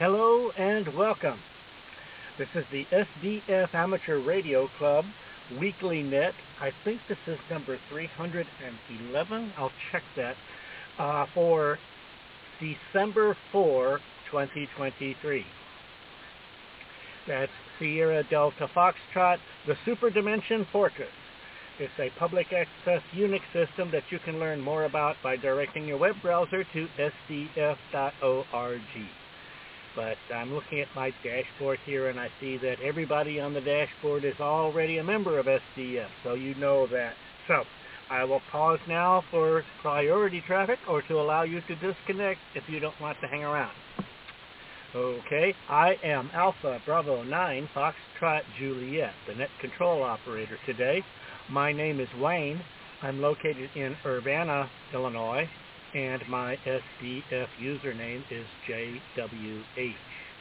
Hello and welcome. This is the SDF Amateur Radio Club Weekly Net. I think this is number 311. I'll check that. For December 4, 2023. That's Sierra Delta Foxtrot, the Super Dimension Fortress. It's a public access Unix system that you can learn more about by directing your web browser to sdf.org. But I'm looking at my dashboard here, and I see that everybody on the dashboard is already a member of SDF, so you know that. So I will pause now for priority traffic or to allow you to disconnect if you don't want to hang around. Okay, I am Alpha Bravo 9 Foxtrot Juliet, the net control operator today. My name is Wayne. I'm located in Urbana, Illinois, and my SDF username is JWH.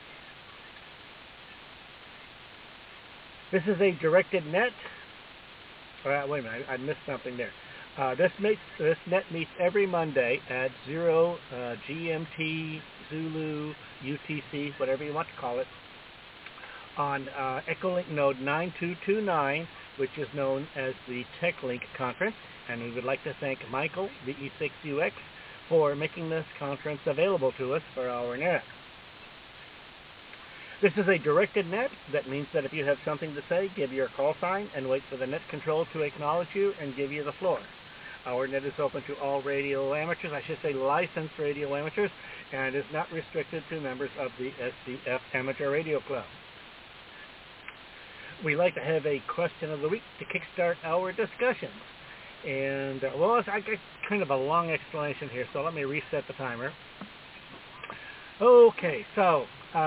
This is a directed net. Wait a minute, I missed something there. This net meets every Monday at 0 GMT, Zulu, UTC, whatever you want to call it, on Echolink node 9229, which is known as the TechLink conference. And we would like to thank Michael, the E6UX, for making this conference available to us for our net. This is a directed net. That means that if you have something to say, give your call sign and wait for the net control to acknowledge you and give you the floor. Our net is open to all radio amateurs, I should say licensed radio amateurs, and is not restricted to members of the SDF Amateur Radio Club. We like to have a question of the week to kickstart our discussions. And, I got kind of a long explanation here, so let me reset the timer. Okay, so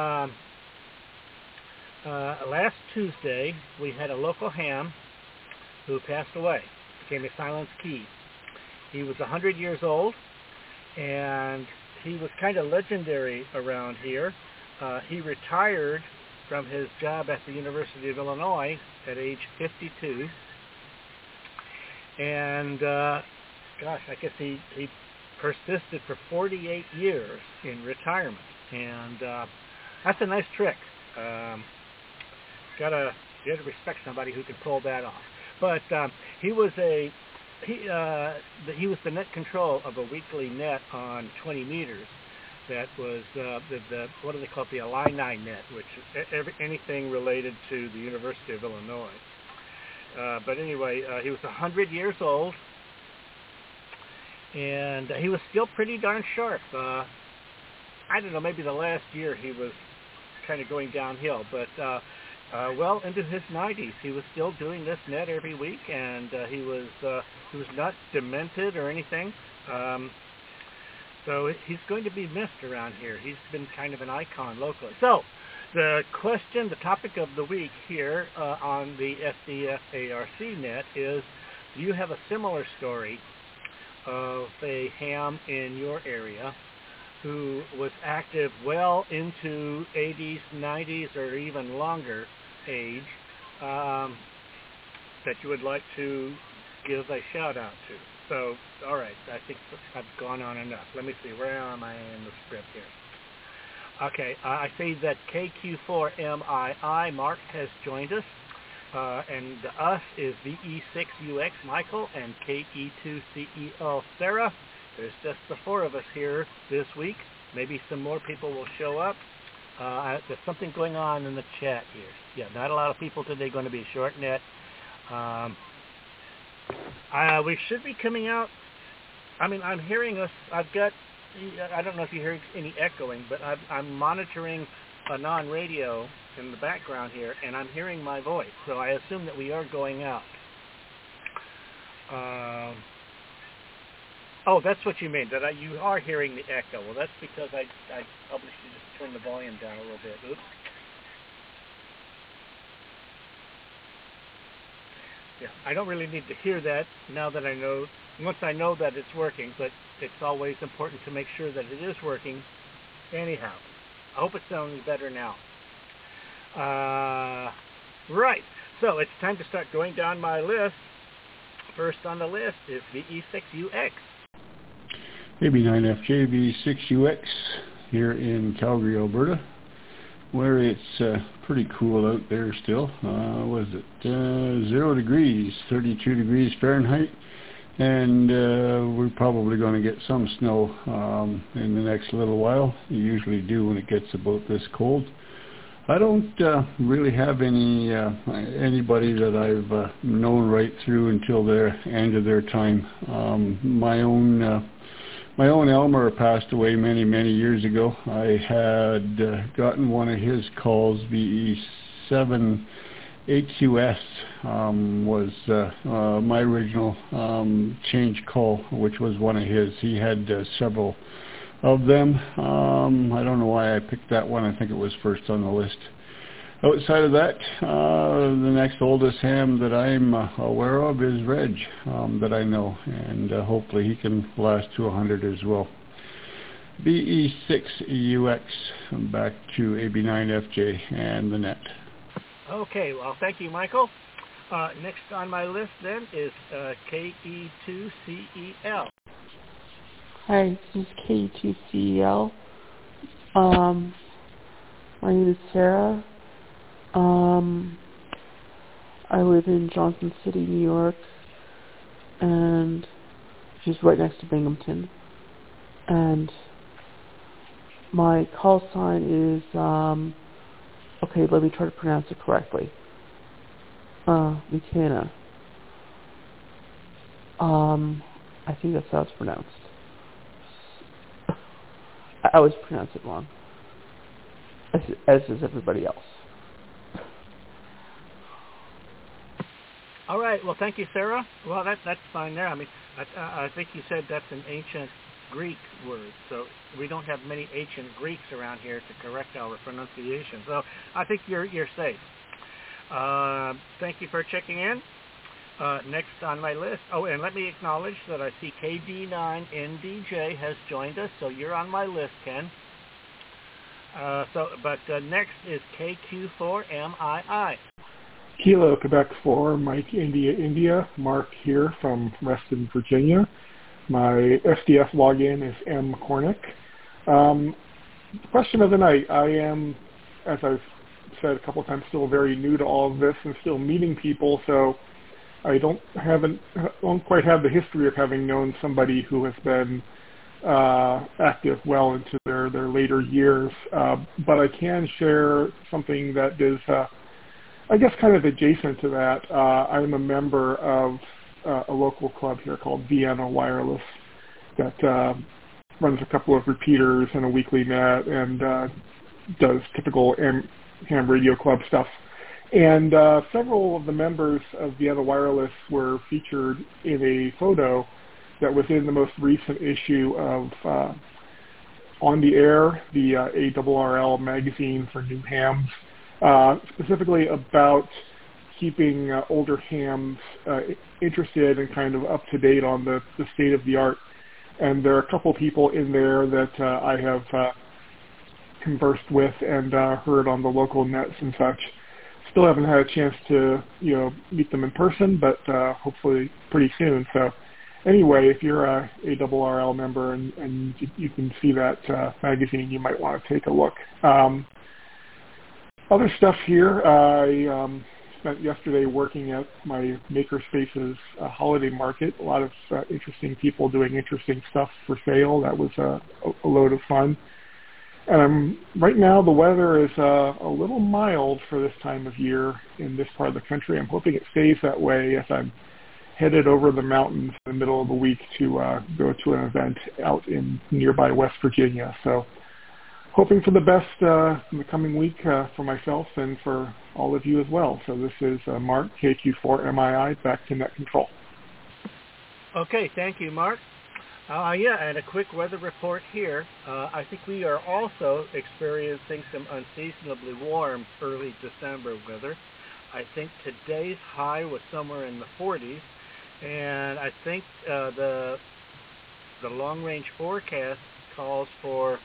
last Tuesday, we had a local ham who passed away, became a silent key. He was 100 years old, and he was kind of legendary around here. He retired from his job at the University of Illinois at age 52. And, I guess he persisted for 48 years in retirement. And that's a nice trick. You gotta respect somebody who can pull that off. But he was the net control of a weekly net on 20 meters. That was what do they call it? The Illini net, which is anything related to the University of Illinois. But anyway, he was 100 years old, and he was still pretty darn sharp. I don't know, maybe the last year he was kind of going downhill, but well into his 90s, he was still doing this net every week, and he was not demented or anything. So he's going to be missed around here. He's been kind of an icon locally. So the topic of the week here on the SDF ARC net is, do you have a similar story of a ham in your area who was active well into 80s, 90s, or even longer age that you would like to give a shout out to? So, all right, I think I've gone on enough. Let me see, where am I in the script here? Okay, I see that KQ4MII Mark has joined us, and the us is VE6UX Michael and KE2CEL Sarah. There's just the four of us here this week. Maybe some more people will show up. There's something going on in the chat here. Yeah, not a lot of people today, going to be short net. We should be coming out. I mean, I'm hearing us. I don't know if you hear any echoing, but I'm monitoring a non-radio in the background here, and I'm hearing my voice. So I assume that we are going out. Oh, that's what you mean, that you are hearing the echo. Well, that's because I probably should just turn the volume down a little bit. Oops. Yeah, I don't really need to hear that now that I know, once I know that it's working, but it's always important to make sure that it is working anyhow. I hope it's sounding better now. Right, so it's time to start going down my list. First on the list is VE6UX. AB9FJV6UX here in Calgary, Alberta. where it's pretty cool out there still. Was it 0 degrees, 32 degrees Fahrenheit, and we're probably going to get some snow in the next little while. You usually do when it gets about this cold. I don't really have anybody that I've known right through until the end of their time. My own Elmer passed away many years ago. I had gotten one of his calls, VE7 HUS was my original change call, which was one of his. He had several of them. I don't know why I picked that one. I think it was first on the list. Outside of that, the next oldest ham that I'm aware of is Reg, that I know, and hopefully he can last to 100 as well. BE6UX, back to AB9FJ and the net. Okay, well, thank you, Michael. Next on my list then is KE2CEL. Hi, this is KE2CEL. My name is Sarah. I live in Johnson City, New York, and which is right next to Binghamton. And my call sign is, okay, let me try to pronounce it correctly. Mutana. I think that's how it's pronounced. I always pronounce it wrong, as does everybody else. All right. Well, thank you, Sarah. Well, that's fine there. I mean, I think you said that's an ancient Greek word, so we don't have many ancient Greeks around here to correct our pronunciation. So I think you're safe. Thank you for checking in. Next on my list. Oh, and let me acknowledge that I see KD9NDJ has joined us, so you're on my list, Ken. Next is KQ4MII. Kilo, Quebec 4, Mike, India, Mark here from Reston, Virginia. My SDF login is M. Cornick. Question of the night. I am, as I've said a couple of times, still very new to all of this and still meeting people, so I don't quite have the history of having known somebody who has been active well into their later years, but I can share something that is I guess kind of adjacent to that. I'm a member of a local club here called Vienna Wireless that runs a couple of repeaters and a weekly net and does typical ham radio club stuff. And several of the members of Vienna Wireless were featured in a photo that was in the most recent issue of On the Air, the ARRL magazine for new hams, specifically about keeping older hams interested and kind of up to date on the state of the art. And there are a couple people in there that I have conversed with and heard on the local nets and such. Still haven't had a chance to meet them in person, but hopefully pretty soon. So anyway, if you're a ARRL member and you can see that magazine, you might want to take a look. Other stuff here, I spent yesterday working at my Makerspaces holiday market. A lot of interesting people doing interesting stuff for sale. That was a load of fun. And right now the weather is a little mild for this time of year in this part of the country. I'm hoping it stays that way as I'm headed over the mountains in the middle of the week to go to an event out in nearby West Virginia. So hoping for the best in the coming week for myself and for all of you as well. So this is Mark, KQ4MII, back to Net Control. Okay, thank you, Mark. And a quick weather report here. I think we are also experiencing some unseasonably warm early December weather. I think today's high was somewhere in the 40s, and I think the long-range forecast calls for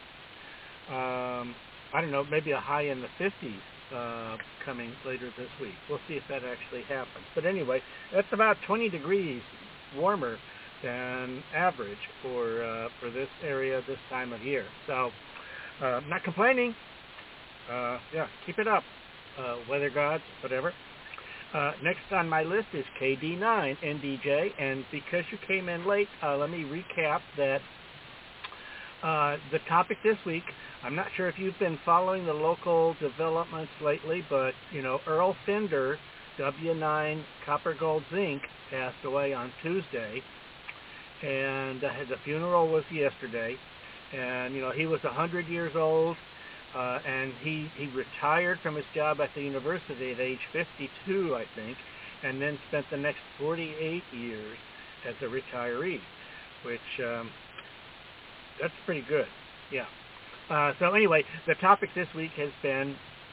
maybe a high in the 50s coming later this week. We'll see if that actually happens. But anyway, that's about 20 degrees warmer than average for this area this time of year. So not complaining. keep it up, weather gods, whatever. Next on my list is KD9NDJ, and because you came in late, let me recap that the topic this week. I'm not sure if you've been following the local developments lately, but Earl Fender, W9 Copper Gold Zinc, passed away on Tuesday, and the funeral was yesterday. And he was 100 years old. And he retired from his job at the university at age 52, I think, and then spent the next 48 years as a retiree, which that's pretty good. Yeah. So anyway, the topic this week has been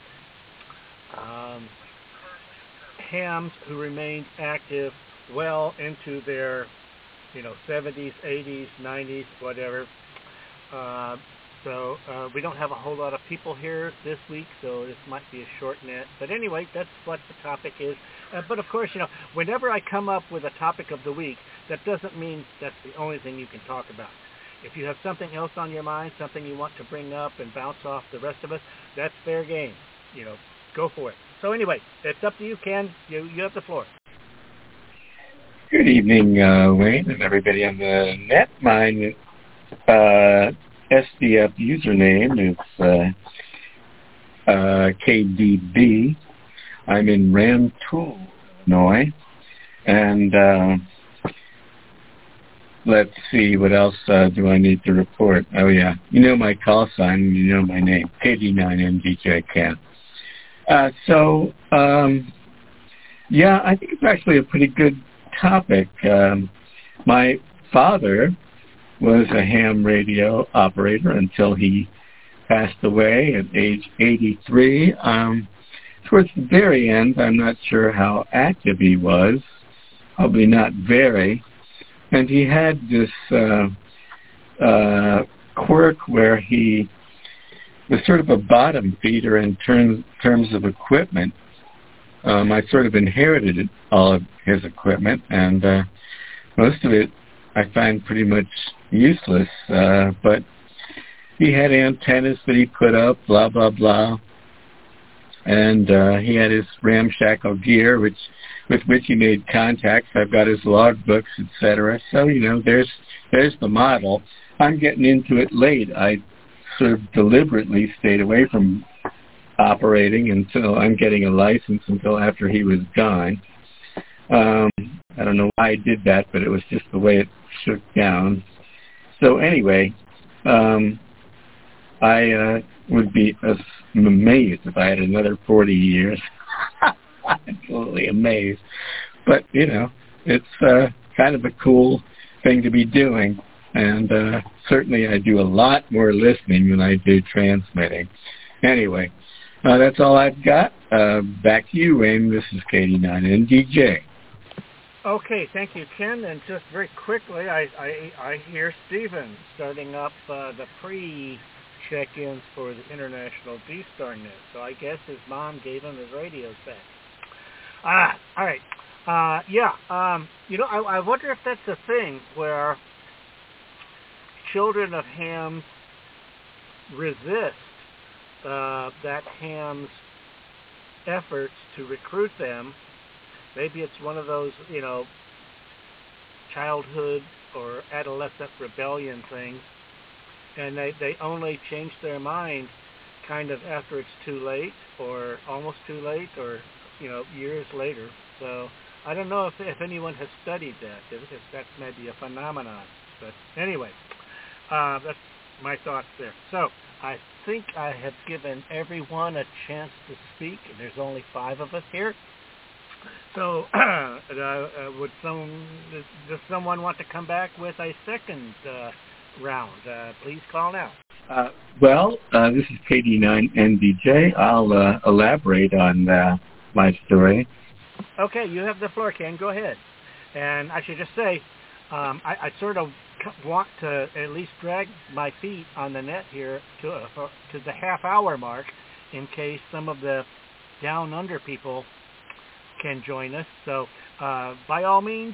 hams who remained active well into their 70s, 80s, 90s, whatever. So we don't have a whole lot of people here this week, so this might be a short net. But anyway, that's what the topic is. But of course, whenever I come up with a topic of the week, that doesn't mean that's the only thing you can talk about. If you have something else on your mind, something you want to bring up and bounce off the rest of us, that's fair game. Go for it. So anyway, it's up to you, Ken. You have the floor. Good evening, Wayne, and everybody on the net. Mine SDF username is KDB. I'm in Rantoul, Illinois. And let's see, what else do I need to report? Oh, yeah. My call sign, my name, KD9MDJ Ken. I think it's actually a pretty good topic. My father was a ham radio operator until he passed away at age 83. Towards the very end, I'm not sure how active he was, probably not very. And he had this quirk where he was sort of a bottom feeder in terms of equipment. I sort of inherited all of his equipment, and most of it I find pretty much useless, but he had antennas that he put up, blah, blah, blah, and he had his ramshackle gear, with which he made contacts. I've got his logbooks, etc. So, there's the model. I'm getting into it late. I sort of deliberately stayed away from operating until I'm getting a license until after he was gone. I don't know why I did that, but it was just the way it shook down. So anyway, I would be amazed if I had another 40 years. Absolutely amazed. But, it's kind of a cool thing to be doing. And certainly I do a lot more listening than I do transmitting. Anyway, that's all I've got. Back to you, Wayne. This is KD9NDJ. Okay, thank you, Ken. And just very quickly, I hear Stephen starting up the pre-check-ins for the International D-Star Net. So I guess his mom gave him his radio set. All right. I wonder if that's a thing where children of hams resist that ham's efforts to recruit them. Maybe it's one of those, childhood or adolescent rebellion things, and they only change their mind kind of after it's too late or almost too late or, years later. So I don't know if anyone has studied that, if that's maybe a phenomenon. But anyway, that's my thoughts there. So I think I have given everyone a chance to speak. There's only 5 of us here. So does someone want to come back with a second round? Please call now. This is KD9NDJ. I'll elaborate on my story. Okay, you have the floor, Ken. Go ahead. And I should just say, I sort of want to at least drag my feet on the net here to the half-hour mark in case some of the down-under people can join us. So by all means,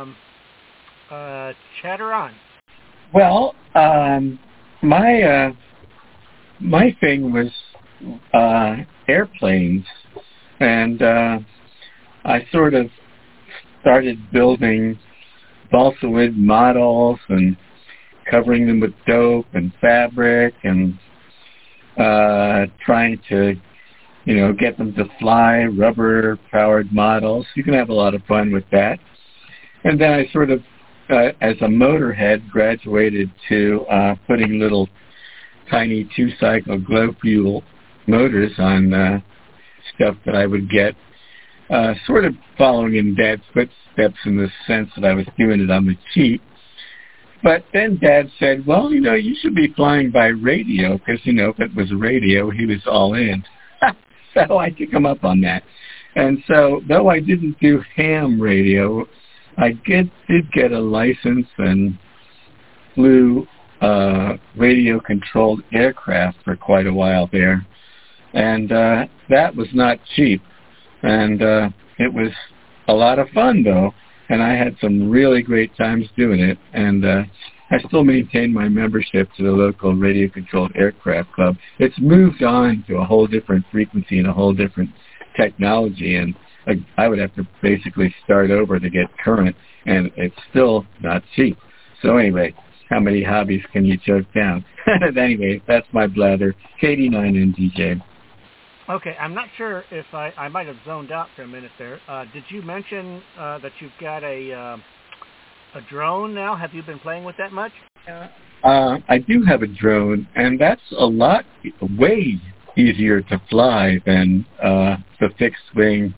chatter on. Well, my thing was airplanes, and I sort of started building balsa wood models and covering them with dope and fabric and trying to, get them to fly, rubber-powered models. You can have a lot of fun with that. And then I sort of, as a motorhead, graduated to putting little tiny two-cycle glow fuel motors on stuff that I would get, sort of following in Dad's footsteps in the sense that I was doing it on the cheap. But then Dad said, well, you should be flying by radio, because, if it was radio, he was all in. So I took him up on that. And so, though I didn't do ham radio, I did get a license and flew radio-controlled aircraft for quite a while there. And that was not cheap. And it was a lot of fun, though. And I had some really great times doing it. And I still maintain my membership to the local radio-controlled aircraft club. It's moved on to a whole different frequency and a whole different technology. And I would have to basically start over to get current. And it's still not cheap. So anyway, how many hobbies can you choke down? Anyway, that's my blather. KD9NDJ. Okay, I'm not sure if I might have zoned out for a minute there. Did you mention that you've got a drone now? Have you been playing with that much? I do have a drone, and that's way easier to fly than the fixed-wing,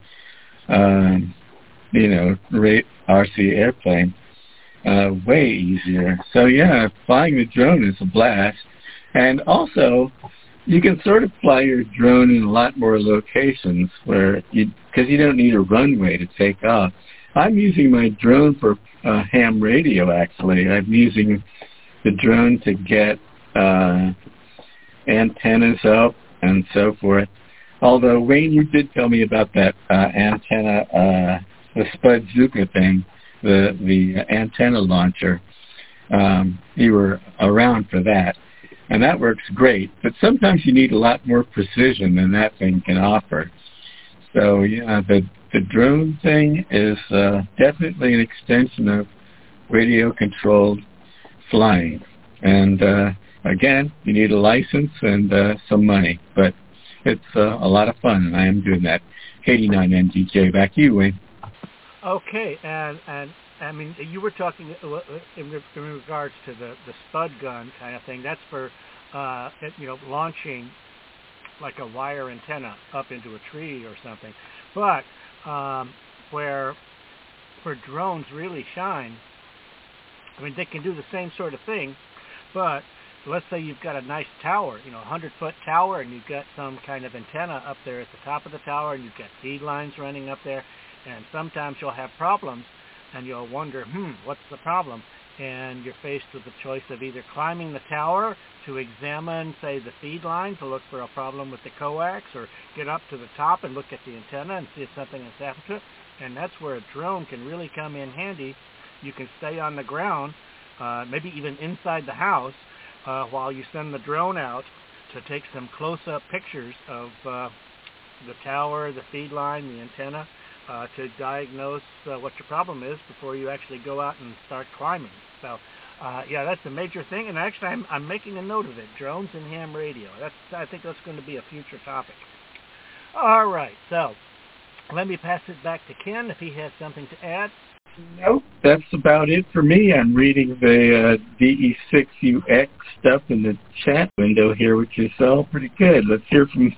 RC airplane. Way easier. So yeah, flying the drone is a blast, and also you can sort of fly your drone in a lot more locations because you don't need a runway to take off. I'm using my drone for ham radio, actually. I'm using the drone to get antennas up and so forth. Although, Wayne, you did tell me about that antenna, the Spud Zuka thing, the antenna launcher. You were around for that. And that works great, but sometimes you need a lot more precision than that thing can offer. So, yeah, the drone thing is definitely an extension of radio-controlled flying. And, again, you need a license and some money, but it's a lot of fun, and I am doing that. KD9NDJ, back to you, Wayne. Okay, and I mean, you were talking in regards to the Spud gun kind of thing. That's for, launching like a wire antenna up into a tree or something. But where drones really shine, I mean, they can do the same sort of thing, but let's say you've got a nice tower, 100-foot tower, and you've got some kind of antenna up there at the top of the tower, and you've got feed lines running up there, and sometimes you'll have problems, and you'll wonder, what's the problem? And you're faced with the choice of either climbing the tower to examine, say, the feed line to look for a problem with the coax, or get up to the top and look at the antenna and see if something has happened to it. And that's where a drone can really come in handy. You can stay on the ground, maybe even inside the house, while you send the drone out to take some close-up pictures of the tower, the feed line, the antenna, to diagnose what your problem is before you actually go out and start climbing. So, yeah, that's a major thing, and actually I'm making a note of it, drones and ham radio. I think that's going to be a future topic. All right, so let me pass it back to Ken if he has something to add. Nope, that's about it for me. I'm reading the VE6UX stuff in the chat window here, which is all pretty good. Let's hear from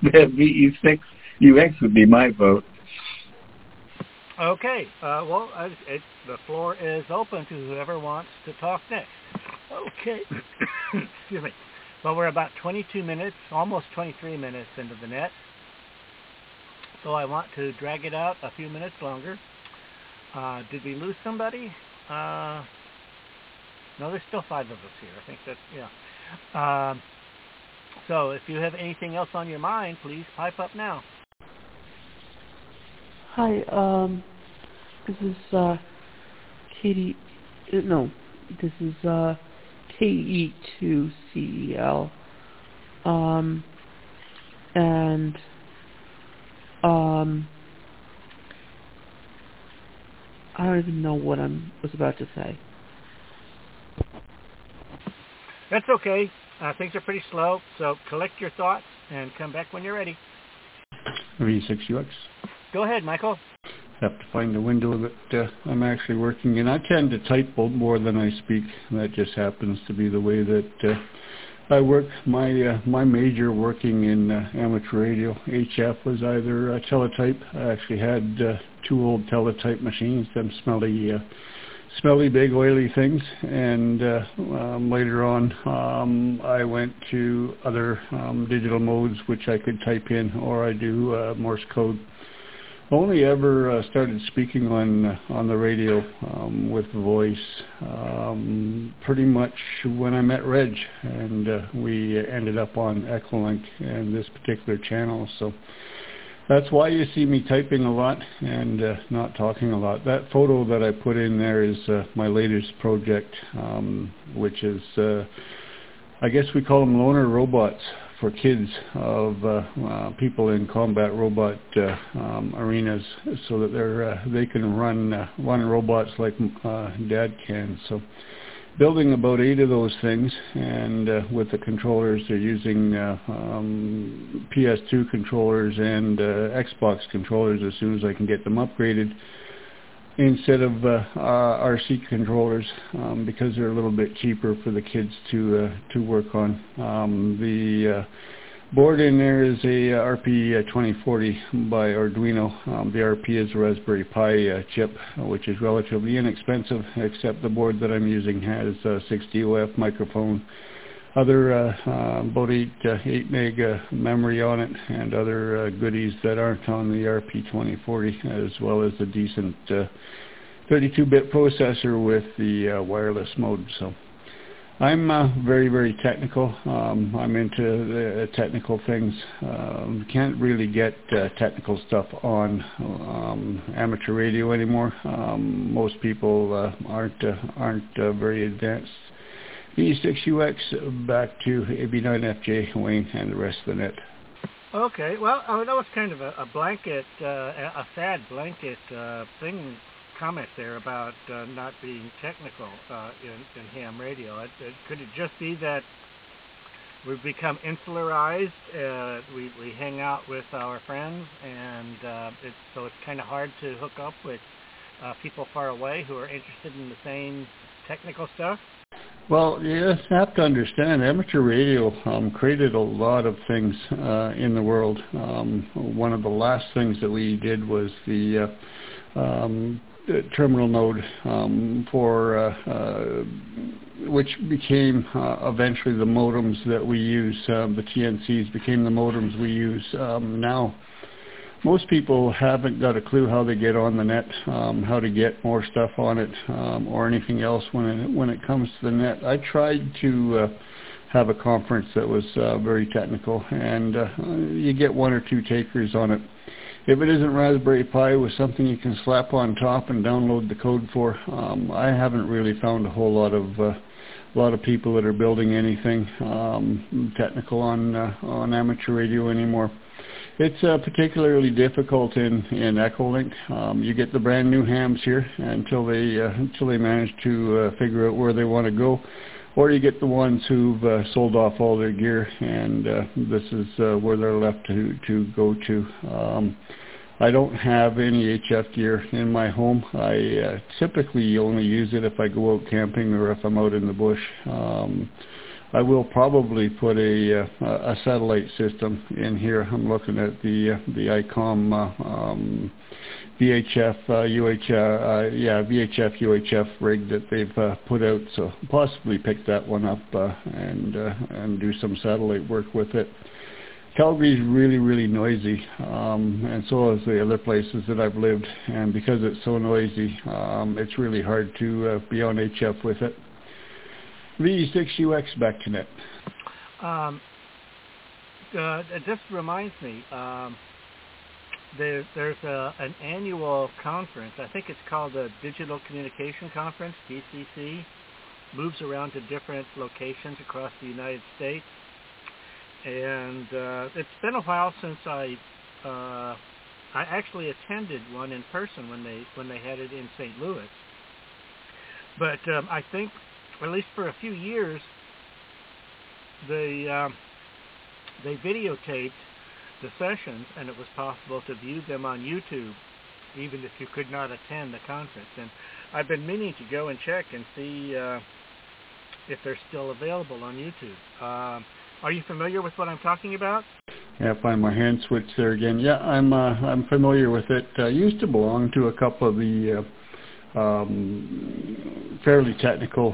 VE6UX would be my vote. Okay, the floor is open to whoever wants to talk next. Okay, excuse me. Well, we're about 22 minutes, almost 23 minutes into the net, so I want to drag it out a few minutes longer. Did we lose somebody? No, there's still 5 of us here. I think that's, yeah. So if you have anything else on your mind, please pipe up now. Hi, this is KE2CEL. And I don't even know what I was about to say. That's okay. Things are pretty slow, so collect your thoughts and come back when you're ready. V6UX. Go ahead, Michael. Have to find the window that I'm actually working in. I tend to type more than I speak. That just happens to be the way that I work. My major working in amateur radio, HF, was either teletype. I actually had 2 old teletype machines, them smelly big oily things, and later on I went to other digital modes which I could type in, or I do Morse code. Only ever started speaking on the radio with voice pretty much when I met Reg, and we ended up on Echolink and this particular channel. So that's why you see me typing a lot and not talking a lot. That photo that I put in there is my latest project, which is, I guess we call them loaner robots for kids of people in combat robot arenas, so that they can run robots like Dad can. So building about 8 of those things, and with the controllers, they're using PS2 controllers and Xbox controllers as soon as I can get them upgraded, instead of RC controllers, because they're a little bit cheaper for the kids to work on. The board in there is a RP2040 by Arduino. The RP is a Raspberry Pi chip, which is relatively inexpensive, except the board that I'm using has a 6 DOF microphone, other about 8 meg memory on it, and other goodies that aren't on the RP2040, as well as a decent 32-bit processor with the wireless mode. So I'm very, very technical. I'm into the technical things. Can't really get technical stuff on amateur radio anymore. Most people aren't very advanced. V6UX, back to AB9FJ, Wayne, and the rest of the net. Okay, well, that was kind of a blanket, a sad blanket comment there about not being technical in ham radio. Could it just be that we've become insularized? We hang out with our friends, and so it's kind of hard to hook up with people far away who are interested in the same technical stuff? Well, you have to understand, amateur radio created a lot of things in the world. One of the last things that we did was the terminal node, which became eventually the modems that we use. The TNCs became the modems we use now. Most people haven't got a clue how to get on the net, how to get more stuff on it, or anything else when it comes to the net. I tried to have a conference that was very technical, and you get 1 or 2 takers on it. If it isn't Raspberry Pi with something you can slap on top and download the code for, I haven't really found a whole lot of people that are building anything technical on amateur radio anymore. It's particularly difficult in Echolink. You get the brand new hams here until they manage to figure out where they want to go, or you get the ones who've sold off all their gear, and this is where they're left to go to. I don't have any HF gear in my home. I typically only use it if I go out camping or if I'm out in the bush. I will probably put a satellite system in here. I'm looking at the ICOM VHF UHF rig that they've put out. So possibly pick that one up and do some satellite work with it. Calgary's really, really noisy, and so is the other places that I've lived. And because it's so noisy, it's really hard to be on HF with it. V6UX, back to net. It just reminds me, there's an annual conference. I think it's called the Digital Communication Conference, DCC. Moves around to different locations across the United States. and it's been a while since I actually attended one in person when they had it in St. Louis. But I think, at least for a few years, they videotaped the sessions, and it was possible to view them on YouTube, even if you could not attend the conference. And I've been meaning to go and check and see if they're still available on YouTube. Are you familiar with what I'm talking about? Yeah, I find my hand switch there again. Yeah, I'm familiar with it. I used to belong to a couple of the fairly technical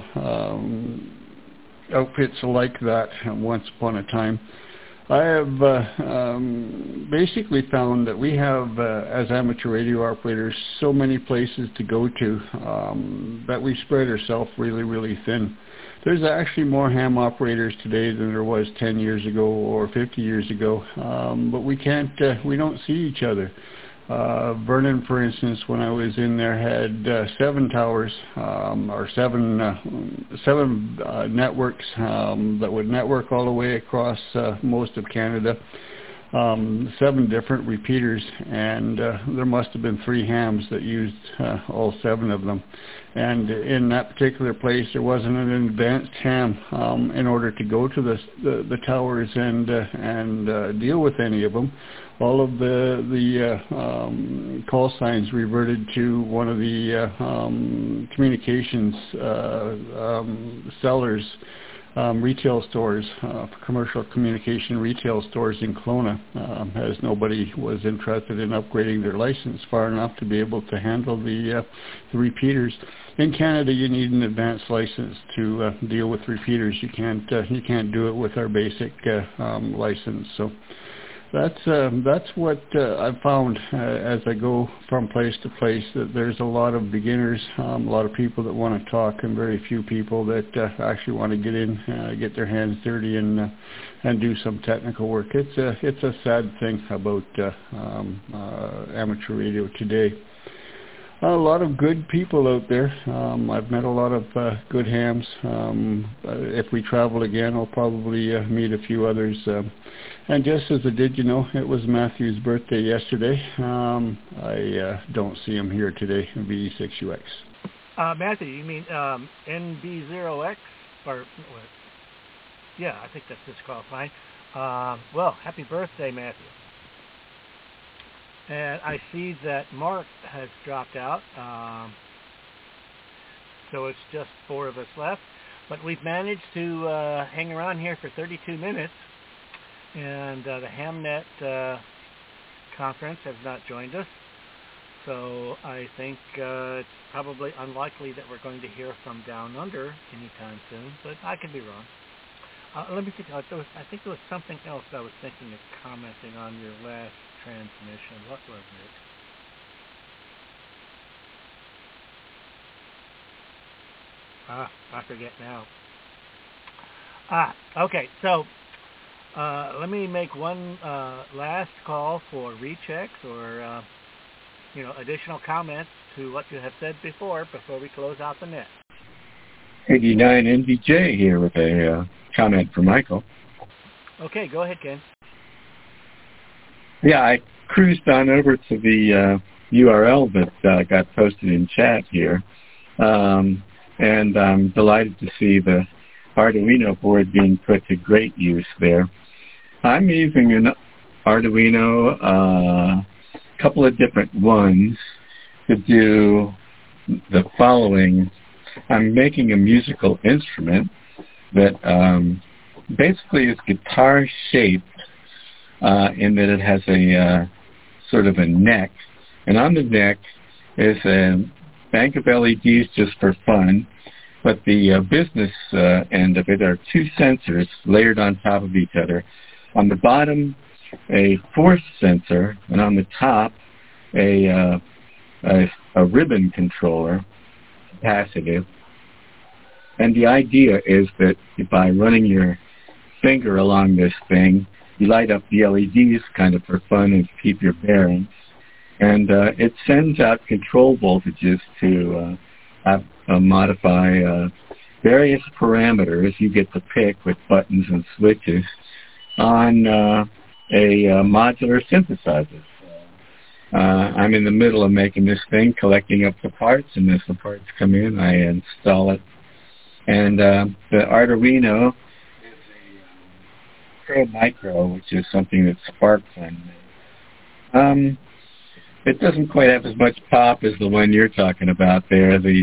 outfits like that once upon a time. I have basically found that we have, as amateur radio operators, so many places to go to that we spread ourselves really, really thin. There's actually more ham operators today than there was 10 years ago or 50 years ago, but we don't see each other. Vernon, for instance, when I was in there, had 7 towers, or seven networks that would network all the way across most of Canada. 7 different repeaters, and there must have been 3 hams that used all 7 of them. And in that particular place, there wasn't an advanced ham in order to go to the towers and deal with any of them. All of the call signs reverted to one of the communications sellers, retail stores, commercial communication retail stores in Kelowna, as nobody was interested in upgrading their license far enough to be able to handle the repeaters. In Canada, you need an advanced license to deal with repeaters. You can't do it with our basic license. So that's what I've found as I go from place to place, that there's a lot of beginners, a lot of people that want to talk, and very few people that actually want to get in, get their hands dirty and do some technical work. It's a sad thing about amateur radio today. A lot of good people out there. I've met a lot of good hams. If we travel again, I'll probably meet a few others. And just as I did, it was Matthew's birthday yesterday. I don't see him here today, VE6UX. Matthew, you mean NB0X? Or, yeah, I think that's disqualifying. Well, happy birthday, Matthew. And I see that Mark has dropped out, so it's just 4 of us left. But we've managed to hang around here for 32 minutes, and the Hamnet conference has not joined us. So I think it's probably unlikely that we're going to hear from Down Under anytime soon, but I could be wrong. Let me think. I think there was something else I was thinking of commenting on your last transmission. What was it? I forget now. Okay. So let me make one last call for rechecks or additional comments to what you have said before we close out the net. 89 NVJ here with a comment for Michael. Okay, go ahead, Ken. Yeah, I cruised on over to the URL that got posted in chat here, and I'm delighted to see the Arduino board being put to great use there. I'm using an Arduino, a couple of different ones, to do the following. I'm making a musical instrument that basically is guitar-shaped in that it has a sort of a neck. And on the neck is a bank of LEDs just for fun, but the business end of it are 2 sensors layered on top of each other. On the bottom, a force sensor, and on the top, a ribbon controller, capacitive. And the idea is that by running your finger along this thing, you light up the LEDs kind of for fun and keep your bearings. And it sends out control voltages to modify various parameters you get to pick with buttons and switches on a modular synthesizer. I'm in the middle of making this thing, collecting up the parts, and as the parts come in, I install it. And the Arduino is a Pro Micro, which is something that Sparkfun made. It doesn't quite have as much pop as the one you're talking about there. But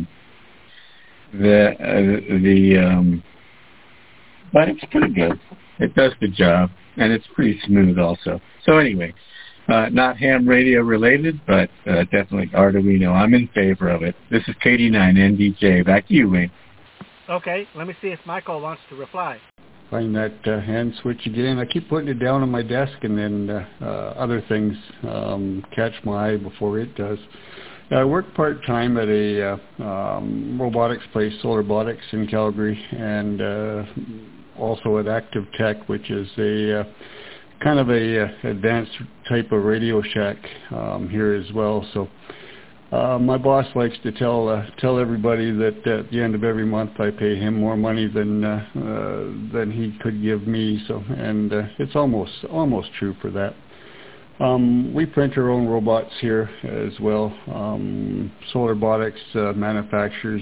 it's pretty good. It does the job, and it's pretty smooth also. So anyway, not ham radio related, but definitely Arduino. I'm in favor of it. This is KD9NDJ. Back to you, Wayne. Okay, let me see if Michael wants to reply. Find that hand switch again. I keep putting it down on my desk, and then other things catch my eye before it does. I work part-time at a robotics place, Solarbotics in Calgary, and also at Active Tech, which is a kind of a advanced type of Radio Shack here as well. So my boss likes to tell everybody that at the end of every month I pay him more money than he could give me. So, and it's almost true for that. We print our own robots here as well. Solarbotics manufactures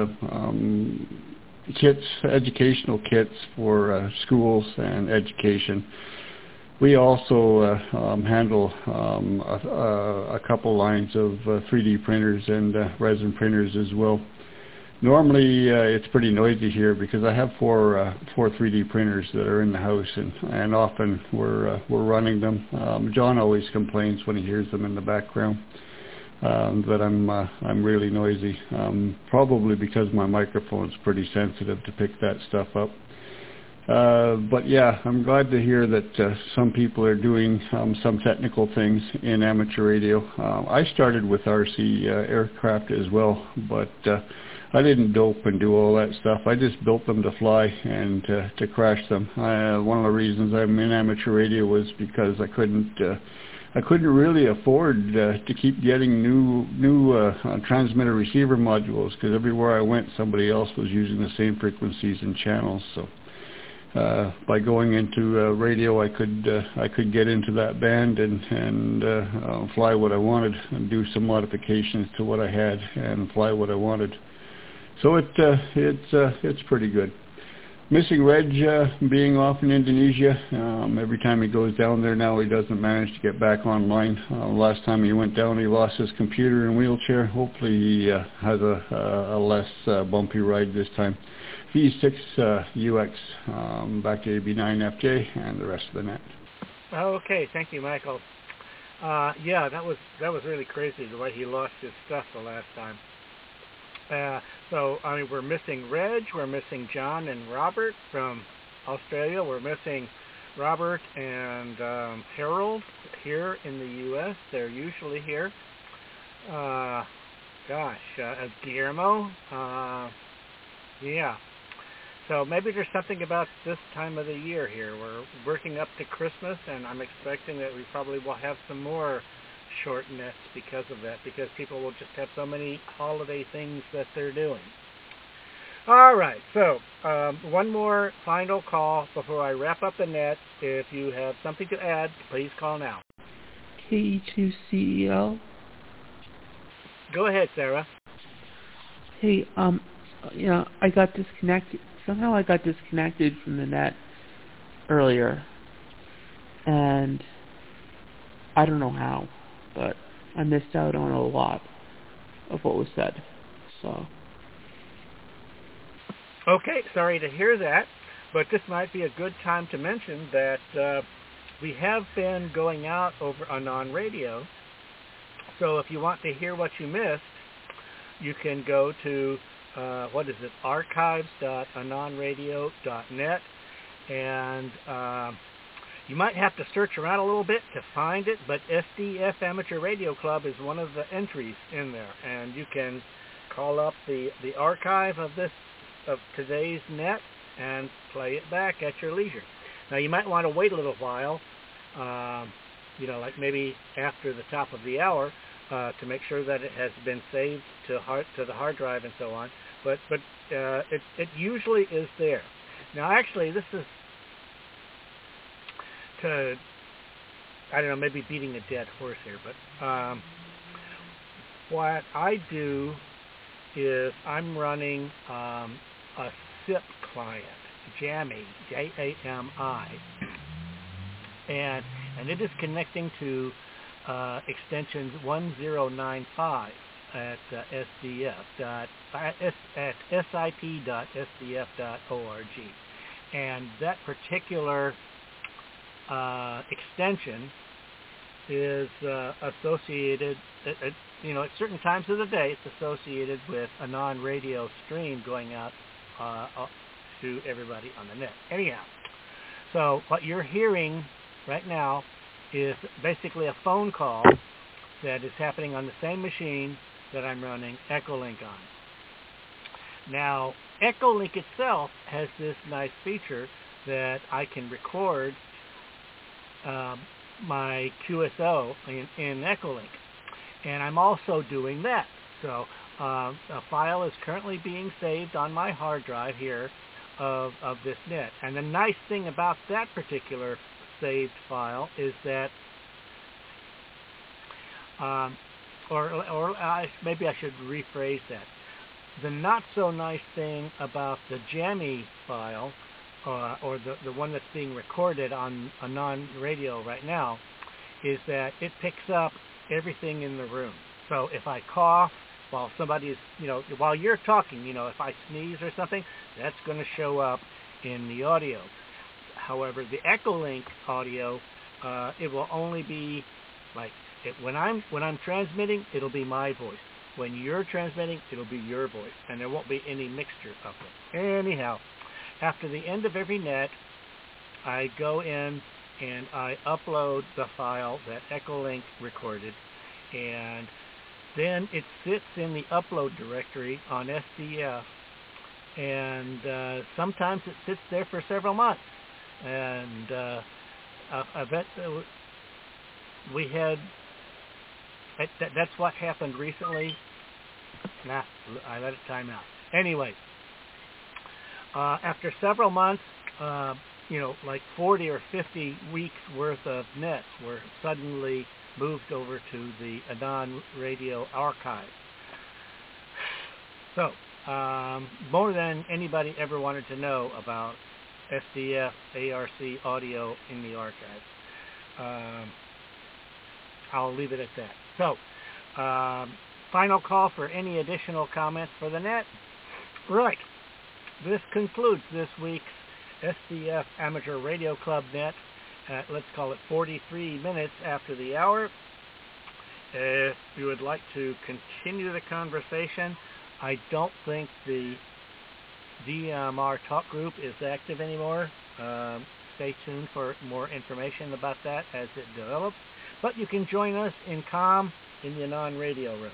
kits, educational kits for schools and education. We also handle a couple lines of 3D printers and resin printers as well. Normally it's pretty noisy here because I have four 3D printers that are in the house, and often we're running them. John always complains when he hears them in the background that I'm really noisy. Probably because my microphone's pretty sensitive to pick that stuff up. But yeah, I'm glad to hear that some people are doing some technical things in amateur radio. I started with RC aircraft as well, but I didn't dope and do all that stuff. I just built them to fly and to crash them. One of the reasons I'm in amateur radio was because I couldn't really afford to keep getting new transmitter receiver modules, because everywhere I went somebody else was using the same frequencies and channels. So by going into radio, I could get into that band and fly what I wanted and do some modifications to what I had and fly what I wanted. So it's pretty good. Missing Reg being off in Indonesia. Every time he goes down there now, he doesn't manage to get back online. Last time he went down, he lost his computer and wheelchair. Hopefully he has a less bumpy ride this time. V6 UX, back to AB9FJ and the rest of the net. Okay, thank you, Michael. Yeah, that was really crazy the way he lost his stuff the last time. So, I mean, we're missing Reg, we're missing John and Robert from Australia, we're missing Robert and Harold here in the U.S. They're usually here. Guillermo. Yeah. So maybe there's something about this time of the year here. We're working up to Christmas, and I'm expecting that we probably will have some more short nets because of that, because people will just have so many holiday things that they're doing. All right, so one more final call before I wrap up the net. If you have something to add, please call now. KE2CEL. Go ahead, Sarah. Hey, I got disconnected. Somehow I got disconnected from the net earlier, and I don't know how, but I missed out on a lot of what was said. So. Okay, sorry to hear that, but this might be a good time to mention that we have been going out over Anon Radio. So if you want to hear what you missed, you can go to archives.anonradio.net, and you might have to search around a little bit to find it, but SDF Amateur Radio Club is one of the entries in there, and you can call up the archive of today's net and play it back at your leisure. Now you might want to wait a little while, like maybe after the top of the hour, to make sure that it has been saved to the hard drive and so on. But it usually is there. Now actually this is to, I don't know, maybe beating a dead horse here, but what I do is I'm running a SIP client, Jami, Jami, and it is connecting to extension 1095 at sip.sdf.org, and that particular extension is associated, at certain times of the day, it's associated with a non-radio stream going out to everybody on the net. Anyhow, so what you're hearing right now is basically a phone call that is happening on the same machine that I'm running Echolink on. Now, Echolink itself has this nice feature that I can record my QSO in Echolink, and I'm also doing that. So a file is currently being saved on my hard drive here of this net. And the nice thing about that particular saved file is that, maybe I should rephrase that. The not so nice thing about the Jami file, or the one that's being recorded on a non-radio right now, is that it picks up everything in the room. So if I cough while somebody is, while you're talking, if I sneeze or something, that's going to show up in the audio. However, the Echolink audio, it will only be like when I'm transmitting, it'll be my voice. When you're transmitting, it'll be your voice, and there won't be any mixture of them. Anyhow, after the end of every net, I go in and I upload the file that Echolink recorded, and then it sits in the upload directory on SDF, and sometimes it sits there for several months. And I bet we had, that's what happened recently. Nah, I let it time out. Anyway, after several months, like 40 or 50 weeks worth of nets were suddenly moved over to the Anon Radio archive. So, more than anybody ever wanted to know about SDF ARC audio in the archive. I'll leave it at that. So, final call for any additional comments for the net. Right. This concludes this week's SDF Amateur Radio Club net at, let's call it 43 minutes after the hour. If you would like to continue the conversation, I don't think the DMR talk group is active anymore. Stay tuned for more information about that as it develops. But you can join us in COM in the Anon Radio room.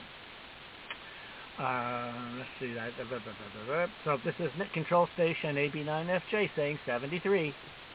Let's see that. So this is Net Control Station AB9FJ saying 73.